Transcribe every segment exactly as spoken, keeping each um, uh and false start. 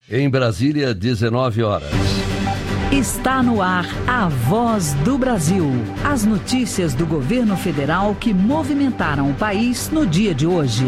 Em Brasília, dezenove horas. Está no ar a Voz do Brasil. As notícias do governo federal que movimentaram o país no dia de hoje.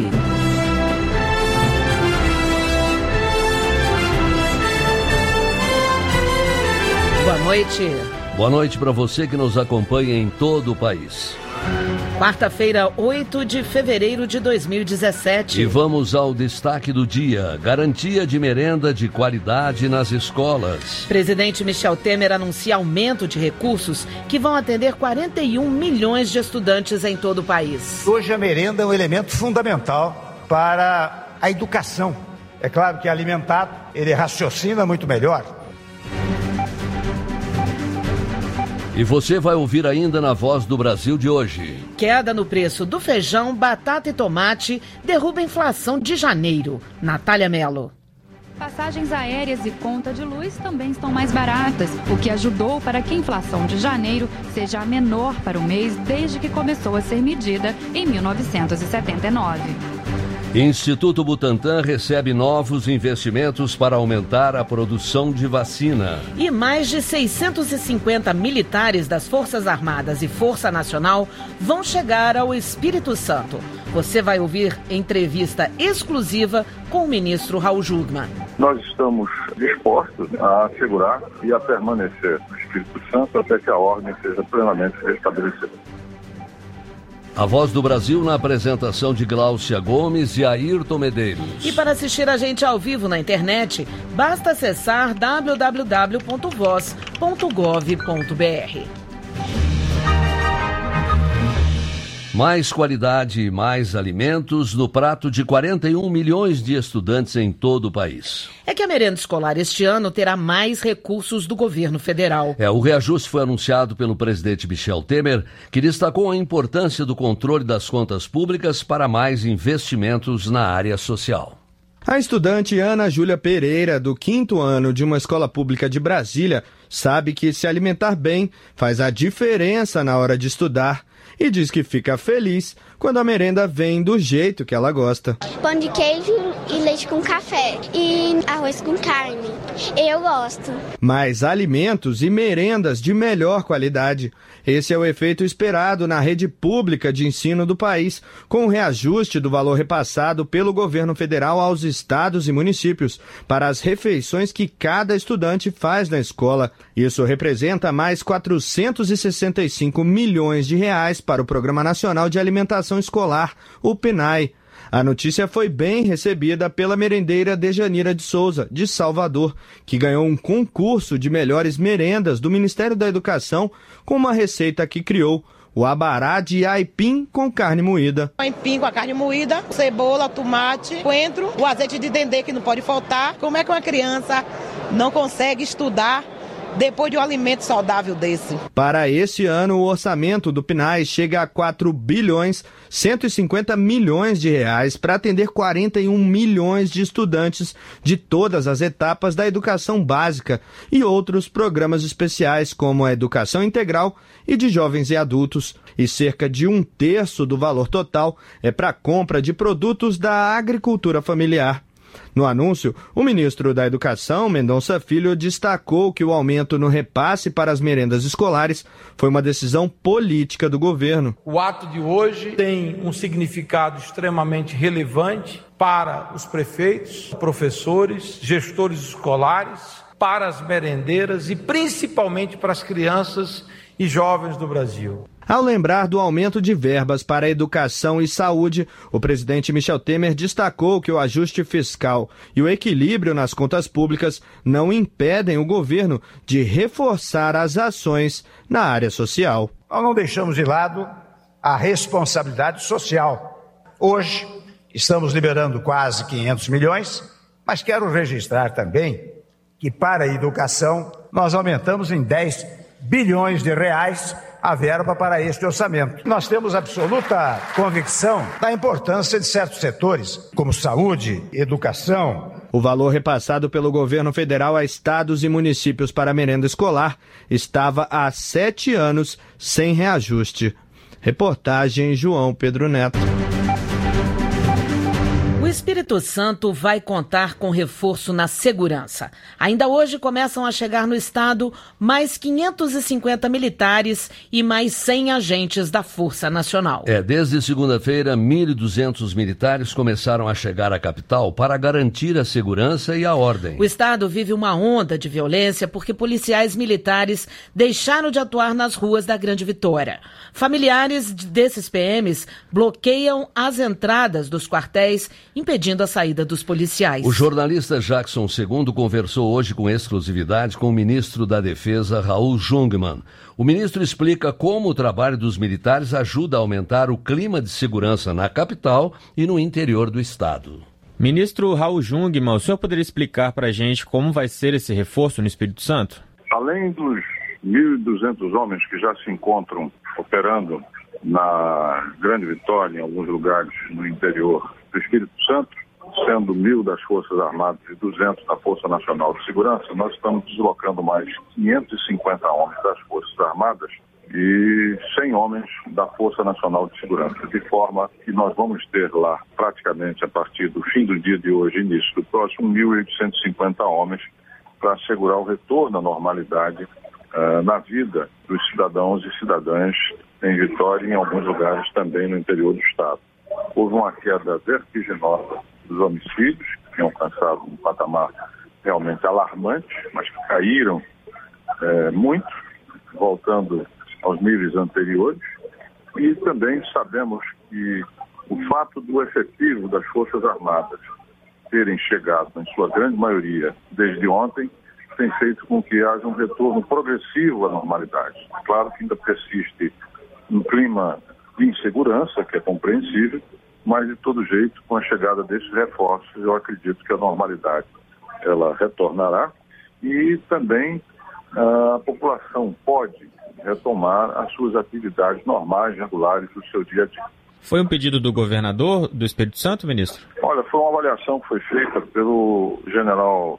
Boa noite. Boa noite para você que nos acompanha em todo o país. Quarta-feira, oito de fevereiro de dois mil e dezessete. E vamos ao destaque do dia. Garantia de merenda de qualidade nas escolas. Presidente Michel Temer anuncia aumento de recursos que vão atender quarenta e um milhões de estudantes em todo o país. Hoje a merenda é um elemento fundamental para a educação. É claro que alimentado, ele raciocina muito melhor. E você vai ouvir ainda na Voz do Brasil de hoje. Queda no preço do feijão, batata e tomate derruba a inflação de janeiro. Natália Mello. Passagens aéreas e conta de luz também estão mais baratas, o que ajudou para que a inflação de janeiro seja a menor para o mês desde que começou a ser medida em mil novecentos e setenta e nove. Instituto Butantan recebe novos investimentos para aumentar a produção de vacina. E mais de seiscentos e cinquenta militares das Forças Armadas e Força Nacional vão chegar ao Espírito Santo. Você vai ouvir entrevista exclusiva com o ministro Raul Jungmann. Nós estamos dispostos a assegurar e a permanecer no Espírito Santo até que a ordem seja plenamente restabelecida. A Voz do Brasil na apresentação de Gláucia Gomes e Ayrton Medeiros. E para assistir a gente ao vivo na internet, basta acessar w w w ponto voz ponto gov ponto b r. Mais qualidade e mais alimentos no prato de quarenta e um milhões de estudantes em todo o país. É que a merenda escolar este ano terá mais recursos do governo federal. É, o reajuste foi anunciado pelo presidente Michel Temer, que destacou a importância do controle das contas públicas para mais investimentos na área social. A estudante Ana Júlia Pereira, do quinto ano de uma escola pública de Brasília, sabe que se alimentar bem faz a diferença na hora de estudar. E diz que fica feliz quando a merenda vem do jeito que ela gosta. Pão de queijo e leite com café e arroz com carne. Eu gosto. Mais alimentos e merendas de melhor qualidade. Esse é o efeito esperado na rede pública de ensino do país, com o reajuste do valor repassado pelo governo federal aos estados e municípios para as refeições que cada estudante faz na escola. Isso representa mais quatrocentos e sessenta e cinco milhões de reais para o Programa Nacional de Alimentação Escolar, o PNAE. A notícia foi bem recebida pela merendeira Dejanira de Souza, de Salvador, que ganhou um concurso de melhores merendas do Ministério da Educação com uma receita que criou, o abará de aipim com carne moída. Aipim com a carne moída, cebola, tomate, coentro, o azeite de dendê que não pode faltar. Como é que uma criança não consegue estudar depois de um alimento saudável desse? Para esse ano, o orçamento do PNAE chega a quatro bilhões cento e cinquenta milhões de reais para atender quarenta e um milhões de estudantes de todas as etapas da educação básica e outros programas especiais como a educação integral e de jovens e adultos. E cerca de um terço do valor total é para a compra de produtos da agricultura familiar. No anúncio, o ministro da Educação, Mendonça Filho, destacou que o aumento no repasse para as merendas escolares foi uma decisão política do governo. O ato de hoje tem um significado extremamente relevante para os prefeitos, professores, gestores escolares, para as merendeiras e principalmente para as crianças e jovens do Brasil. Ao lembrar do aumento de verbas para a educação e saúde, o presidente Michel Temer destacou que o ajuste fiscal e o equilíbrio nas contas públicas não impedem o governo de reforçar as ações na área social. Nós não deixamos de lado a responsabilidade social. Hoje, estamos liberando quase quinhentos milhões, mas quero registrar também que para a educação nós aumentamos em dez bilhões de reais a verba para este orçamento. Nós temos absoluta convicção da importância de certos setores, como saúde, educação. O valor repassado pelo governo federal a estados e municípios para a merenda escolar estava há sete anos sem reajuste. Reportagem João Pedro Neto. O Espírito Santo vai contar com reforço na segurança. Ainda hoje começam a chegar no estado mais quinhentos e cinquenta militares e mais cem agentes da Força Nacional. É, desde segunda-feira, mil e duzentos militares começaram a chegar à capital para garantir a segurança e a ordem. O estado vive uma onda de violência porque policiais militares deixaram de atuar nas ruas da Grande Vitória. Familiares desses P Ms bloqueiam as entradas dos quartéis, impedindo a saída dos policiais. O jornalista Jackson Segundo conversou hoje com exclusividade com o ministro da Defesa, Raul Jungmann. O ministro explica como o trabalho dos militares ajuda a aumentar o clima de segurança na capital e no interior do estado. Ministro Raul Jungmann, o senhor poderia explicar para a gente como vai ser esse reforço no Espírito Santo? Além dos mil e duzentos homens que já se encontram operando na Grande Vitória, em alguns lugares no interior do Espírito Santo, sendo mil das Forças Armadas e duzentos da Força Nacional de Segurança, nós estamos deslocando mais quinhentos e cinquenta homens das Forças Armadas e cem homens da Força Nacional de Segurança, de forma que nós vamos ter lá, praticamente a partir do fim do dia de hoje, início do próximo, mil oitocentos e cinquenta homens para assegurar o retorno à normalidade uh, na vida dos cidadãos e cidadãs em Vitória e em alguns lugares também no interior do estado. Houve uma queda vertiginosa dos homicídios, que tinham alcançado um patamar realmente alarmante, mas que caíram é, muito, voltando aos níveis anteriores. E também sabemos que o fato do efetivo das Forças Armadas terem chegado, em sua grande maioria, desde ontem, tem feito com que haja um retorno progressivo à normalidade. Claro que ainda persiste um clima de insegurança, que é compreensível, mas de todo jeito, com a chegada desses reforços, eu acredito que a normalidade ela retornará e também a população pode retomar as suas atividades normais, regulares do seu dia a dia. Foi um pedido do governador do Espírito Santo, ministro? Olha, foi uma avaliação que foi feita pelo general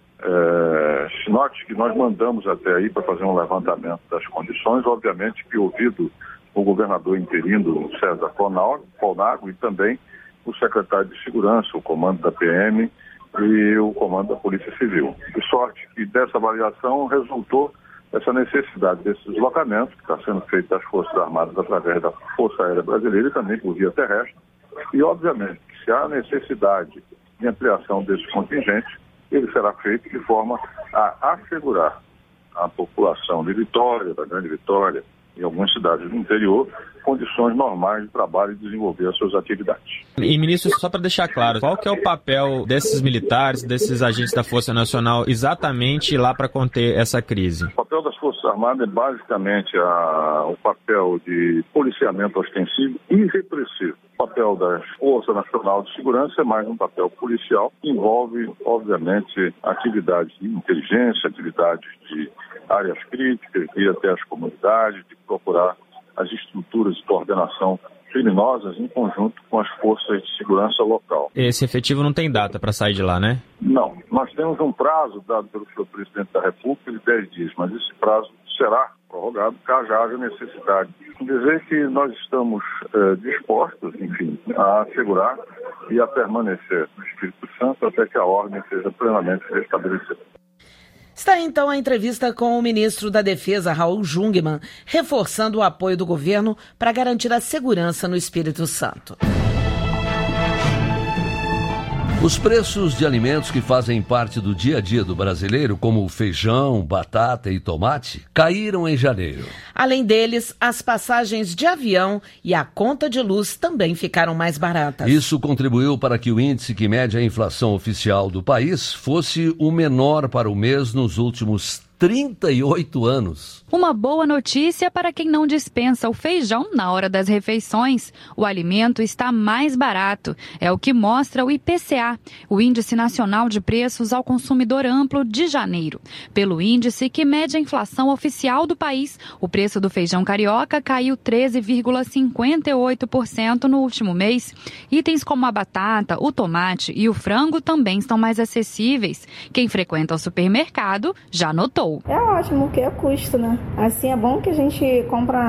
é, Chinotti, que nós mandamos até aí para fazer um levantamento das condições, obviamente que ouvido o governador interino César Colnago e também o secretário de Segurança, o comando da P M e o comando da Polícia Civil. De sorte que dessa avaliação resultou essa necessidade desse deslocamento, que está sendo feito das Forças Armadas através da Força Aérea Brasileira e também por via terrestre. E, obviamente, que se há necessidade de ampliação desses contingentes, ele será feito de forma a assegurar à população de Vitória, da Grande Vitória, em algumas cidades do interior, condições normais de trabalho e desenvolver as suas atividades. E, ministro, só para deixar claro, qual que é o papel desses militares, desses agentes da Força Nacional, exatamente lá para conter essa crise? O papel das Forças Armadas é basicamente a, o papel de policiamento ostensivo e repressivo. O papel da Força Nacional de Segurança é mais um papel policial, que envolve, obviamente, atividades de inteligência, atividades de áreas críticas, de ir até as comunidades, de procurar as estruturas de coordenação criminosas em conjunto com as forças de segurança local. Esse efetivo não tem data para sair de lá, né? Não. Nós temos um prazo dado pelo senhor presidente da República de dez dias, mas esse prazo será prorrogado caso haja necessidade. Dizer que nós estamos eh, dispostos, enfim, a assegurar e a permanecer no Espírito Santo até que a ordem seja plenamente restabelecida. Está então a entrevista com o ministro da Defesa, Raul Jungmann, reforçando o apoio do governo para garantir a segurança no Espírito Santo. Os preços de alimentos que fazem parte do dia a dia do brasileiro, como feijão, batata e tomate, caíram em janeiro. Além deles, as passagens de avião e a conta de luz também ficaram mais baratas. Isso contribuiu para que o índice que mede a inflação oficial do país fosse o menor para o mês nos últimos trinta e oito anos. Uma boa notícia para quem não dispensa o feijão na hora das refeições. O alimento está mais barato. É o que mostra o I P C A, o Índice Nacional de Preços ao Consumidor Amplo de janeiro. Pelo índice que mede a inflação oficial do país, o preço do feijão carioca caiu treze vírgula cinquenta e oito por cento no último mês. Itens como a batata, o tomate e o frango também estão mais acessíveis. Quem frequenta o supermercado já notou. É ótimo, que é custo, né? Assim é bom que a gente compra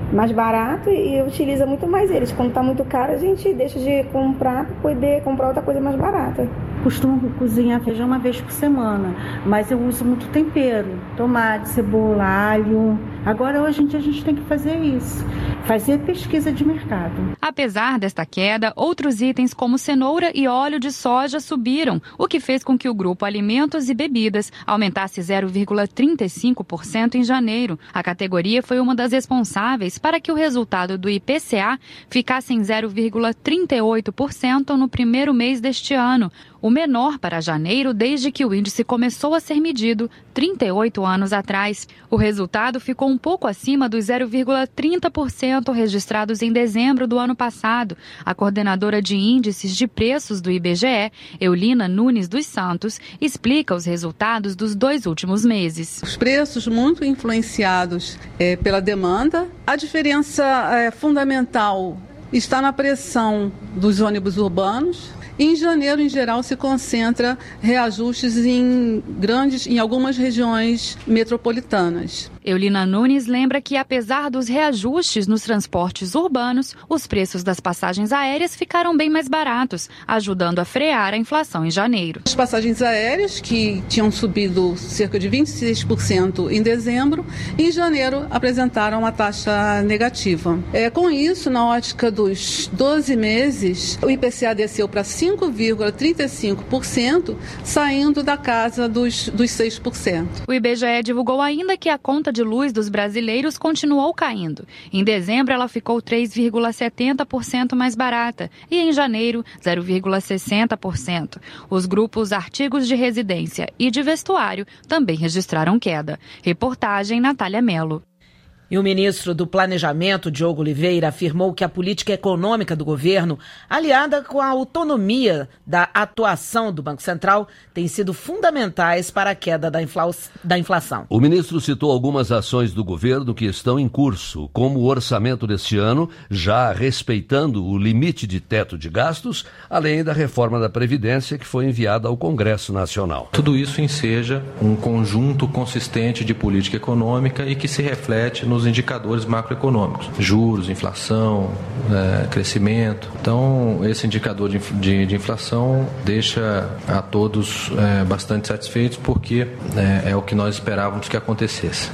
mais barato e utiliza muito mais eles. Quando está muito caro, a gente deixa de comprar para poder comprar outra coisa mais barata. Costumo cozinhar feijão uma vez por semana, mas eu uso muito tempero, tomate, cebola, alho. Agora, hoje em dia, a gente tem que fazer isso, fazer pesquisa de mercado. Apesar desta queda, outros itens como cenoura e óleo de soja subiram, o que fez com que o grupo Alimentos e Bebidas aumentasse zero vírgula trinta e cinco por cento em janeiro. A categoria foi uma das responsáveis para que o resultado do I P C A ficasse em zero vírgula trinta e oito por cento no primeiro mês deste ano, o menor para janeiro desde que o índice começou a ser medido trinta e oito anos atrás. O resultado ficou um pouco acima dos zero vírgula trinta por cento registrados em dezembro do ano passado. A coordenadora de índices de preços do I B G E, Eulina Nunes dos Santos, explica os resultados dos dois últimos meses. Os preços muito influenciados é, pela demanda. A diferença é, fundamental está na pressão dos ônibus urbanos. Em janeiro, em geral, se concentra reajustes em grandes, em algumas regiões metropolitanas. Eulina Nunes lembra que, apesar dos reajustes nos transportes urbanos, os preços das passagens aéreas ficaram bem mais baratos, ajudando a frear a inflação em janeiro. As passagens aéreas, que tinham subido cerca de vinte e seis por cento em dezembro, em janeiro apresentaram uma taxa negativa. É, com isso, na ótica dos doze meses, o I P C A desceu para cinco vírgula trinta e cinco por cento, saindo da casa dos, dos seis por cento. O I B G E divulgou ainda que a conta de luz dos brasileiros continuou caindo. Em dezembro, ela ficou três vírgula setenta por cento mais barata e em janeiro, zero vírgula sessenta por cento. Os grupos artigos de residência e de vestuário também registraram queda. Reportagem Natália Mello. E o ministro do Planejamento, Diogo Oliveira, afirmou que a política econômica do governo, aliada com a autonomia da atuação do Banco Central, tem sido fundamentais para a queda da, infla... da inflação. O ministro citou algumas ações do governo que estão em curso, como o orçamento deste ano, já respeitando o limite de teto de gastos, além da reforma da Previdência que foi enviada ao Congresso Nacional. Tudo isso enseja um conjunto consistente de política econômica e que se reflete no nos indicadores macroeconômicos, juros, inflação, é, crescimento. Então, esse indicador de, de, de inflação deixa a todos é, bastante satisfeitos porque é, é o que nós esperávamos que acontecesse.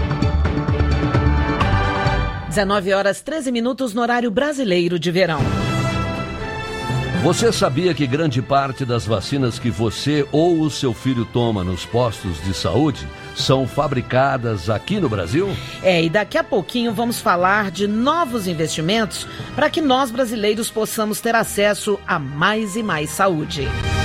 dezenove horas, treze minutos no horário brasileiro de verão. Você sabia que grande parte das vacinas que você ou o seu filho toma nos postos de saúde são fabricadas aqui no Brasil? É, e daqui a pouquinho vamos falar de novos investimentos para que nós brasileiros possamos ter acesso a mais e mais saúde.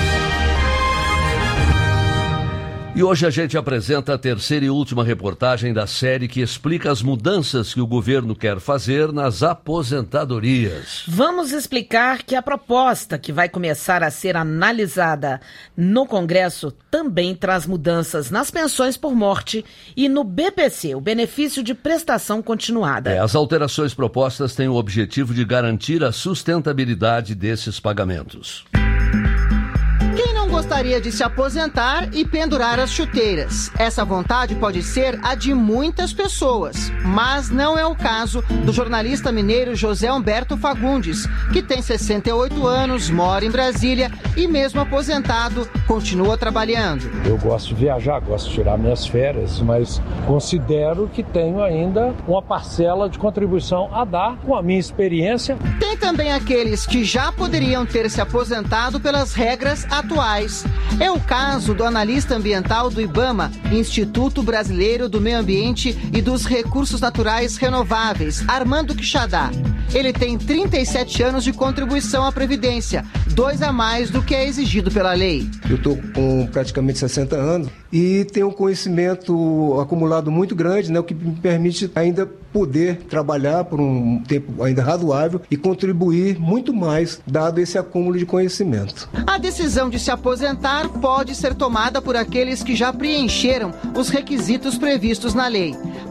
E hoje a gente apresenta a terceira e última reportagem da série que explica as mudanças que o governo quer fazer nas aposentadorias. Vamos explicar que a proposta que vai começar a ser analisada no Congresso também traz mudanças nas pensões por morte e no B P C, o benefício de prestação continuada. É, as alterações propostas têm o objetivo de garantir a sustentabilidade desses pagamentos. Gostaria de se aposentar e pendurar as chuteiras. Essa vontade pode ser a de muitas pessoas, mas não é o caso do jornalista mineiro José Humberto Fagundes, que tem sessenta e oito anos, mora em Brasília e mesmo aposentado, continua trabalhando. Eu gosto de viajar, gosto de tirar minhas férias, mas considero que tenho ainda uma parcela de contribuição a dar com a minha experiência. Tem também aqueles que já poderiam ter se aposentado pelas regras atuais. É o caso do analista ambiental do IBAMA, Instituto Brasileiro do Meio Ambiente e dos Recursos Naturais Renováveis, Armando Quixadá. Ele tem trinta e sete anos de contribuição à Previdência, dois a mais do que é exigido pela lei. Eu estou com praticamente sessenta anos e tenho um conhecimento acumulado muito grande, né, o que me permite ainda poder trabalhar por um tempo ainda razoável e contribuir muito mais, dado esse acúmulo de conhecimento. A decisão de se aposentar pode ser tomada por aqueles que já preencheram os requisitos previstos na lei.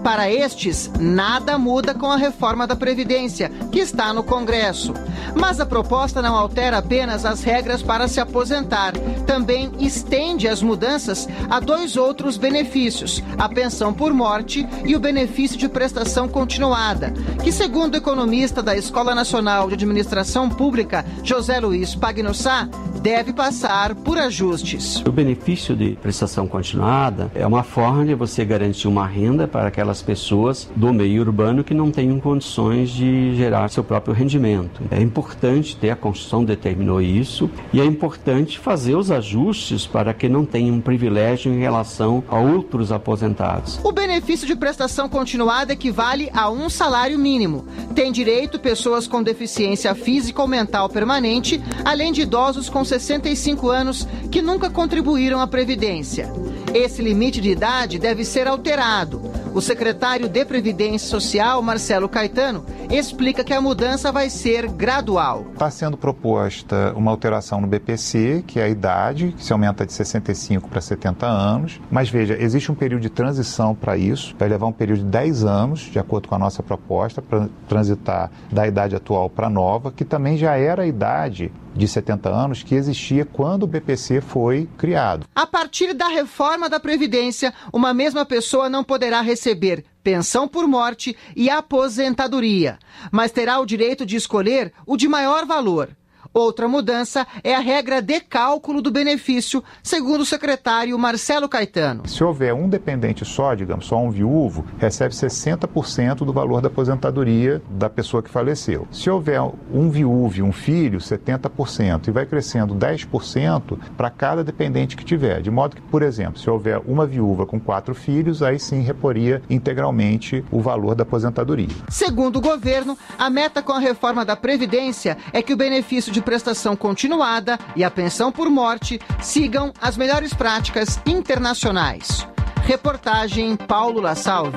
Para estes, nada muda com a reforma da Previdência, que está no Congresso. Mas a proposta não altera apenas as regras para se aposentar. Também estende as mudanças a dois outros benefícios, a pensão por morte e o benefício de prestação continuada, que, segundo o economista da Escola Nacional de Administração Pública, José Luiz Pagnussá, deve passar por ajustes. O benefício de prestação continuada é uma forma de você garantir uma renda para aquelas pessoas do meio urbano que não tenham condições de gerar seu próprio rendimento. É importante ter, a Constituição determinou isso, e é importante fazer os ajustes para que não tenham um privilégio em relação a outros aposentados. O benefício de prestação continuada equivale a um salário mínimo. Tem direito pessoas com deficiência física ou mental permanente, além de idosos com sessenta e cinco anos que nunca contribuíram à Previdência. Esse limite de idade deve ser alterado. O secretário de Previdência Social, Marcelo Caetano, explica que a mudança vai ser gradual. Está sendo proposta uma alteração no B P C, que é a idade, que se aumenta de sessenta e cinco para setenta anos. Mas veja, existe um período de transição para isso, vai levar um período de dez anos, de acordo com a nossa proposta, para transitar da idade atual para a nova, que também já era a idade de setenta anos que existia quando o B P C foi criado. A partir da reforma da Previdência, uma mesma pessoa não poderá receber pensão por morte e aposentadoria, mas terá o direito de escolher o de maior valor. Outra mudança é a regra de cálculo do benefício, segundo o secretário Marcelo Caetano. Se houver um dependente só, digamos, só um viúvo, recebe sessenta por cento do valor da aposentadoria da pessoa que faleceu. Se houver um viúvo e um filho, setenta por cento, e vai crescendo dez por cento para cada dependente que tiver. De modo que, por exemplo, se houver uma viúva com quatro filhos, aí sim reporia integralmente o valor da aposentadoria. Segundo o governo, a meta com a reforma da Previdência é que o benefício de prestação continuada e a pensão por morte sigam as melhores práticas internacionais. Reportagem Paulo La Salve.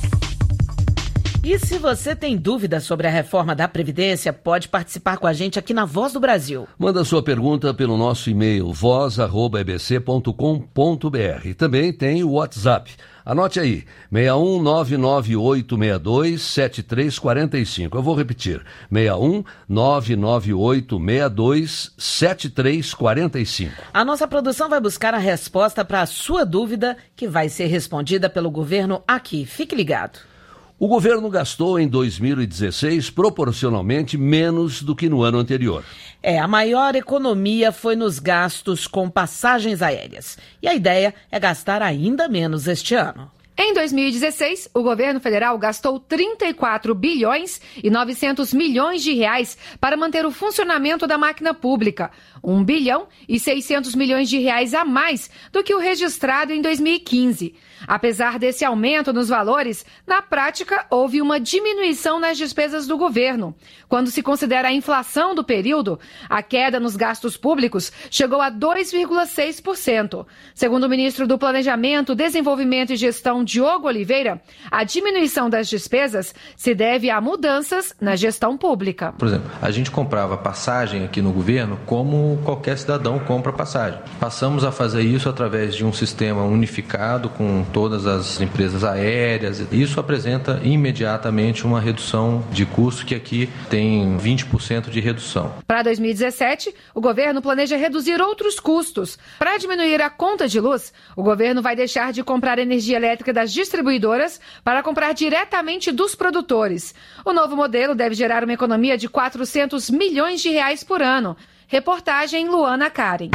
E se você tem dúvidas sobre a reforma da Previdência, pode participar com a gente aqui na Voz do Brasil. Manda sua pergunta pelo nosso e-mail voz arroba e b c ponto com ponto b r. Também tem o WhatsApp. Anote aí, seis um nove nove oito seis dois sete três quatro cinco. Eu vou repetir, seis um nove nove oito seis dois sete três quatro cinco. A nossa produção vai buscar a resposta para a sua dúvida, que vai ser respondida pelo governo aqui. Fique ligado. O governo gastou em dois mil e dezesseis proporcionalmente menos do que no ano anterior. É, a maior economia foi nos gastos com passagens aéreas. E a ideia é gastar ainda menos este ano. Em dois mil e dezesseis, o governo federal gastou trinta e quatro bilhões e novecentos milhões de reais para manter o funcionamento da máquina pública, um bilhão e seiscentos milhões de reais a mais do que o registrado em dois mil e quinze. Apesar desse aumento nos valores, na prática houve uma diminuição nas despesas do governo. Quando se considera a inflação do período, a queda nos gastos públicos chegou a dois vírgula seis por cento. Segundo o ministro do Planejamento, Desenvolvimento e Gestão, Diogo Oliveira, a diminuição das despesas se deve a mudanças na gestão pública. Por exemplo, a gente comprava passagem aqui no governo como qualquer cidadão compra passagem. Passamos a fazer isso através de um sistema unificado com todas as empresas aéreas. Isso apresenta imediatamente uma redução de custo, que aqui tem vinte por cento de redução. Para dois mil e dezessete, o governo planeja reduzir outros custos. Para diminuir a conta de luz, o governo vai deixar de comprar energia elétrica das distribuidoras para comprar diretamente dos produtores. O novo modelo deve gerar uma economia de quatrocentos milhões de reais por ano. Reportagem Luana Karen.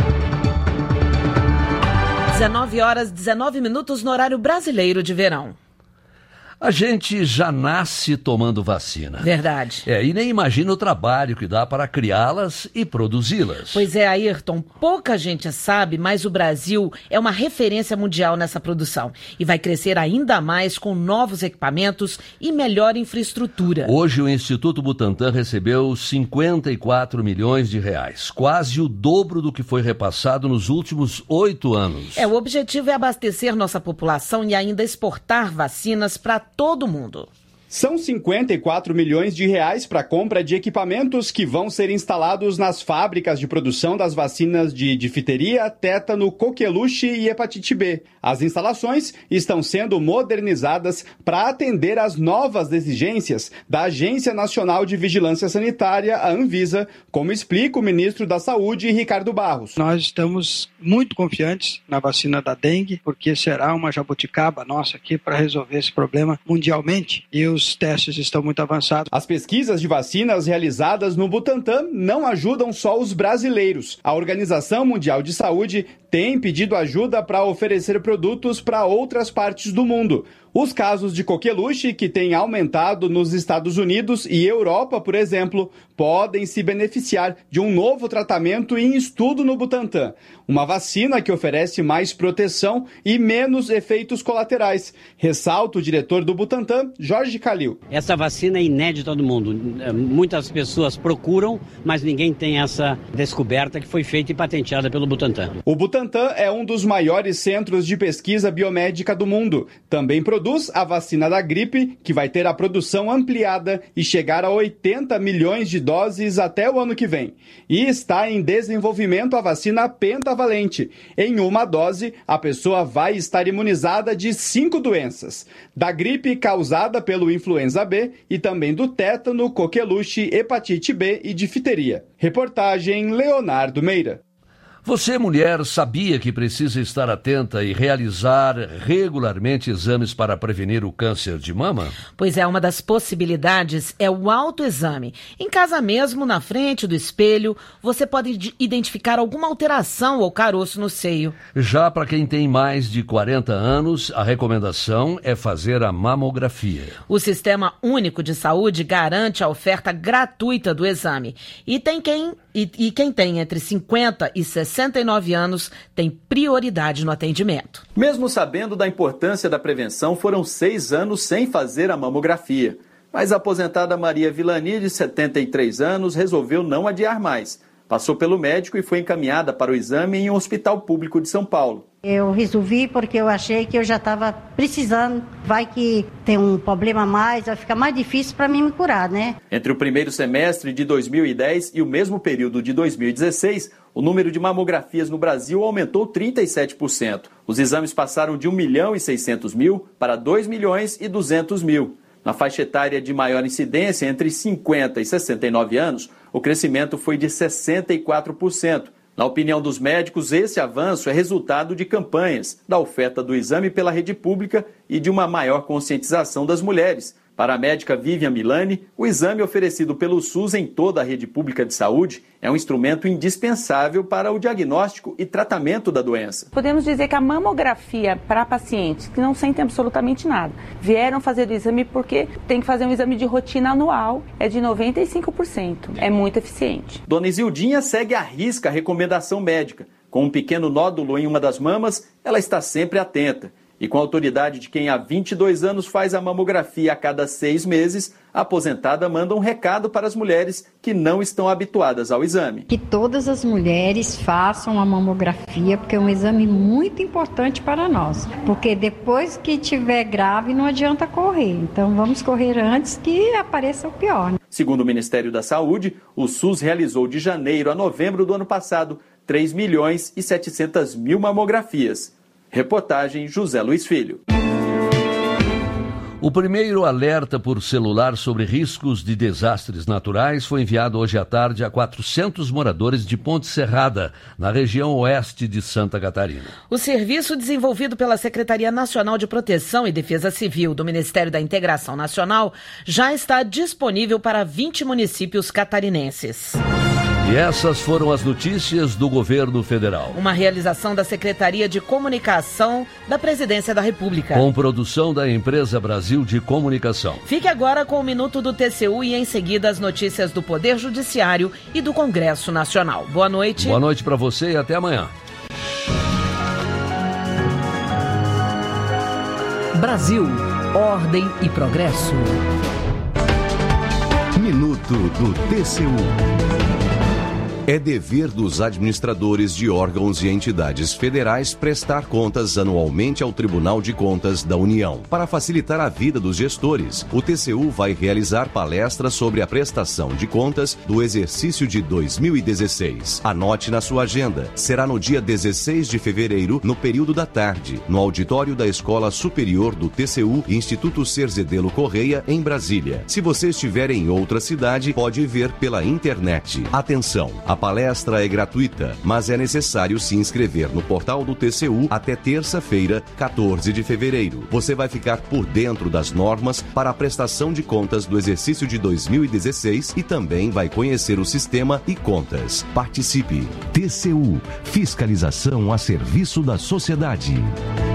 dezenove horas, dezenove minutos no horário brasileiro de verão. A gente já nasce tomando vacina. Verdade. É, e nem imagina o trabalho que dá para criá-las e produzi-las. Pois é, Ayrton, pouca gente sabe, mas o Brasil é uma referência mundial nessa produção e vai crescer ainda mais com novos equipamentos e melhor infraestrutura. Hoje o Instituto Butantan recebeu cinquenta e quatro milhões de reais, quase o dobro do que foi repassado nos últimos oito anos. É, o objetivo é abastecer nossa população e ainda exportar vacinas para todo mundo. São cinquenta e quatro milhões de reais para a compra de equipamentos que vão ser instalados nas fábricas de produção das vacinas de difteria, tétano, coqueluche e hepatite B. As instalações estão sendo modernizadas para atender às novas exigências da Agência Nacional de Vigilância Sanitária, a Anvisa, como explica o ministro da Saúde, Ricardo Barros. Nós estamos muito confiantes na vacina da dengue, porque será uma jabuticaba nossa aqui para resolver esse problema mundialmente. E os Os testes estão muito avançados. As pesquisas de vacinas realizadas no Butantan não ajudam só os brasileiros. A Organização Mundial de Saúde tem pedido ajuda para oferecer produtos para outras partes do mundo. Os casos de coqueluche, que têm aumentado nos Estados Unidos e Europa, por exemplo, podem se beneficiar de um novo tratamento em estudo no Butantan. Uma vacina que oferece mais proteção e menos efeitos colaterais. Ressalta o diretor do Butantan, Jorge Calil. Essa vacina é inédita no mundo. Muitas pessoas procuram, mas ninguém tem essa descoberta que foi feita e patenteada pelo Butantan. O Butantan é um dos maiores centros de pesquisa biomédica do mundo. Também produz a vacina da gripe, que vai ter a produção ampliada e chegar a oitenta milhões de doses até o ano que vem. E está em desenvolvimento a vacina pentavalente. Em uma dose, a pessoa vai estar imunizada de cinco doenças: da gripe causada pelo influenza B e também do tétano, coqueluche, hepatite B e difteria. Reportagem Leonardo Meira. Você, mulher, sabia que precisa estar atenta e realizar regularmente exames para prevenir o câncer de mama? Pois é, uma das possibilidades é o autoexame. Em casa mesmo, na frente do espelho, você pode identificar alguma alteração ou caroço no seio. Já para quem tem mais de quarenta anos, a recomendação é fazer a mamografia. O Sistema Único de Saúde garante a oferta gratuita do exame. E tem quem, e, e quem tem entre cinquenta e sessenta e nove anos tem prioridade no atendimento. Mesmo sabendo da importância da prevenção, foram seis anos sem fazer a mamografia. Mas a aposentada Maria Vilani, de setenta e três anos, resolveu não adiar mais. Passou pelo médico e foi encaminhada para o exame em um hospital público de São Paulo. Eu resolvi porque eu achei que eu já estava precisando. Vai que tem um problema a mais, vai ficar mais difícil para mim me curar, né? Entre o primeiro semestre de dois mil e dez e o mesmo período de dois mil e dezesseis, o número de mamografias no Brasil aumentou trinta e sete por cento. Os exames passaram de um milhão e seiscentos mil para dois milhões e duzentos mil. Na faixa etária de maior incidência, entre cinquenta e sessenta e nove anos, o crescimento foi de sessenta e quatro por cento. Na opinião dos médicos, esse avanço é resultado de campanhas, da oferta do exame pela rede pública e de uma maior conscientização das mulheres. Para a médica Vivian Milani, o exame oferecido pelo SUS em toda a rede pública de saúde é um instrumento indispensável para o diagnóstico e tratamento da doença. Podemos dizer que a mamografia para pacientes que não sentem absolutamente nada, vieram fazer o exame porque tem que fazer um exame de rotina anual, é de noventa e cinco por cento. É muito eficiente. Dona Isildinha segue à risca a recomendação médica. Com um pequeno nódulo em uma das mamas, ela está sempre atenta. E com a autoridade de quem há vinte e dois anos faz a mamografia a cada seis meses, a aposentada manda um recado para as mulheres que não estão habituadas ao exame. Que todas as mulheres façam a mamografia, porque é um exame muito importante para nós. Porque depois que estiver grave, não adianta correr. Então vamos correr antes que apareça o pior. Segundo o Ministério da Saúde, o SUS realizou de janeiro a novembro do ano passado três milhões e setecentas mil mamografias. Reportagem José Luiz Filho. O primeiro alerta por celular sobre riscos de desastres naturais foi enviado hoje à tarde a quatrocentos moradores de Ponte Serrada, na região oeste de Santa Catarina. O serviço desenvolvido pela Secretaria Nacional de Proteção e Defesa Civil do Ministério da Integração Nacional já está disponível para vinte municípios catarinenses. E essas foram as notícias do governo federal. Uma realização da Secretaria de Comunicação da Presidência da República. Com produção da Empresa Brasil de Comunicação. Fique agora com o Minuto do T C U e em seguida as notícias do Poder Judiciário e do Congresso Nacional. Boa noite. Boa noite para você e até amanhã. Brasil, ordem e progresso. Minuto do T C U. É dever dos administradores de órgãos e entidades federais prestar contas anualmente ao Tribunal de Contas da União. Para facilitar a vida dos gestores, o T C U vai realizar palestras sobre a prestação de contas do exercício de dois mil e dezesseis. Anote na sua agenda. Será no dia dezesseis de fevereiro, no período da tarde, no auditório da Escola Superior do T C U, Instituto Cerzedelo Correia, em Brasília. Se você estiver em outra cidade, pode ver pela internet. Atenção! A palestra é gratuita, mas é necessário se inscrever no portal do T C U até terça-feira, quatorze de fevereiro. Você vai ficar por dentro das normas para a prestação de contas do exercício de dois mil e dezesseis e também vai conhecer o sistema e contas. Participe! T C U, fiscalização a serviço da sociedade.